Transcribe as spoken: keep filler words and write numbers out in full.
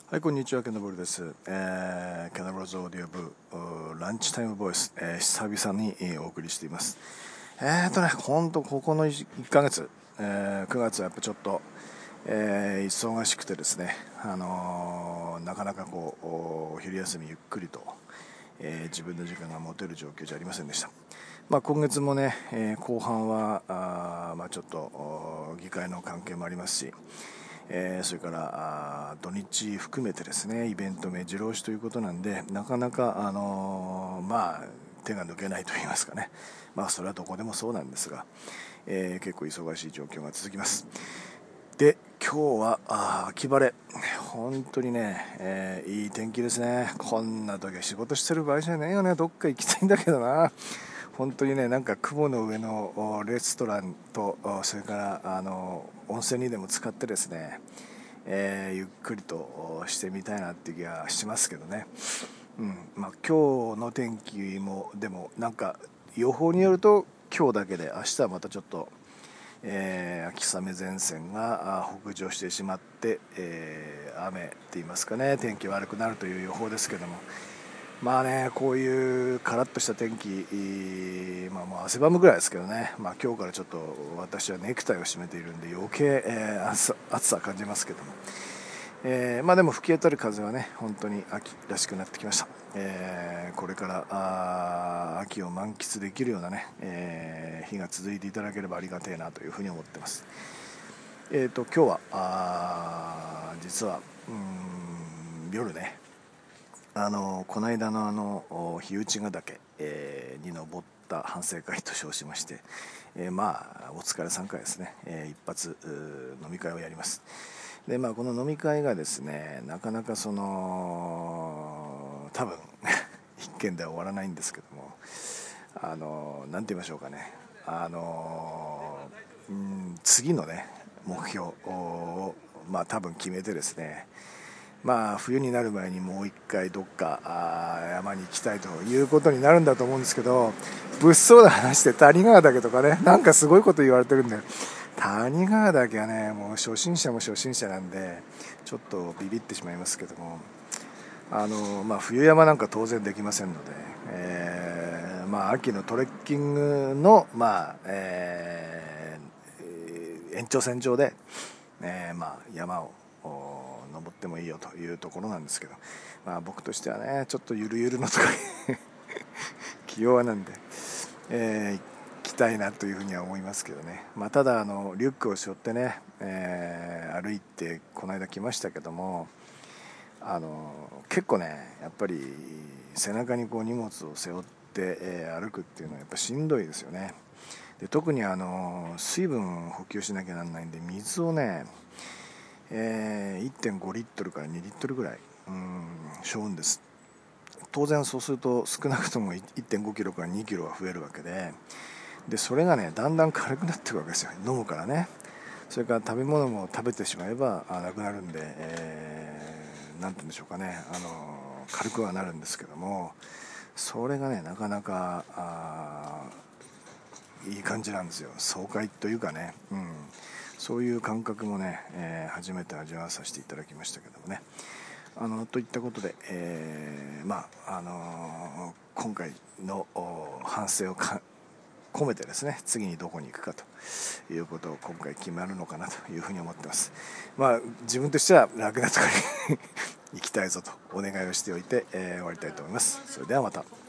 はい、こんにちは、ケンダボールです。えー、ケンダボールズオーディオ部ランチタイムボイス、えー、久々に、えー、お送りしています。えーとね、ほんとここのいっかげつ、えー、くがつはやっぱちょっと、えー、忙しくてですね、あのー、なかなかこうお昼休みゆっくりと、えー、自分の時間が持てる状況じゃありませんでした。まあ、今月もね、えー、後半はあ、まあ、ちょっと議会の関係もありますし、えー、それから土日含めてですね、イベント目白押しということなんで、なかなか、あのー、まあ、手が抜けないといいますかね、まあ、それはどこでもそうなんですが、えー、結構忙しい状況が続きます。で、今日はあ秋晴れ、本当にね、えー、いい天気ですね。こんな時は仕事してる場合じゃねえよね。どっか行きたいんだけどな。本当にね、なんか雲の上のレストランと、それからあの温泉にでも使ってですね、えー、ゆっくりとしてみたいなっていう気がしますけどね。うんまあ、今日の天気もでもなんか予報によると今日だけで、明日はまたちょっと、えー、秋雨前線が北上してしまって、えー、雨って言いますかね、天気悪くなるという予報ですけども、まあね、こういうカラッとした天気、まあ、もう汗ばむぐらいですけどね、まあ、今日からちょっと私はネクタイを締めているんで余計、えー、暑さ、暑さ感じますけども、えーまあ、でも吹き当たる風はね、本当に秋らしくなってきました。えー、これからあ秋を満喫できるようなね、えー、日が続いていただければありがたいなというふうに思ってます。えーと今日はあ実はうーん夜ね、あのこの間のあの日内ヶ岳、えー、に登った反省会と称しまして、えー、まあお疲れさん会ですね、えー、一発飲み会をやります。でまあこの飲み会がですね、なかなかその多分一件では終わらないんですけども、あのなんて言いましょうかね、あのうん次のね目標をまあ多分決めてですね、まあ冬になる前にもう一回どっかあ山に行きたいということになるんだと思うんですけど、物騒な話で谷川岳とかね、なんかすごいこと言われてるんで、谷川岳はねもう初心者も初心者なんでちょっとビビってしまいますけども、あの、まあ、冬山なんか当然できませんので、えーまあ、秋のトレッキングの、まあえー、延長線上で、えーまあ、山を登ってもいいよというところなんですけど、まあ、僕としてはねちょっとゆるゆるのとか気弱なんで、えー、行きたいなというふうには思いますけどね、まあ、ただあのリュックを背負ってね、えー、歩いてこの間来ましたけども、あの結構ねやっぱり背中にこう荷物を背負って、えー、歩くっていうのはやっぱしんどいですよね。で特にあの水分補給しなきゃなんないんで、水をね、えー、いってんごリットルからにリットルぐらいうん背負うんです。当然そうすると少なくとも いってんごキロからにキロは増えるわけで、でそれがねだんだん軽くなっていくわけですよ、飲むからね。それから食べ物も食べてしまえばなくなるんで、えー、なんて言うんでしょうかね、あの軽くはなるんですけども、それがねなかなかあいい感じなんですよ、爽快というかね、うん、そういう感覚もね、えー、初めて味わわさせていただきましたけどもね。あのといったことで、えー、まああのー、今回の反省をか込めてですね、次にどこに行くかということを今回決まるのかなというふうに思ってます。まあ自分としては楽なところに行きたいぞとお願いをしておいて、えー、終わりたいと思います。それではまた。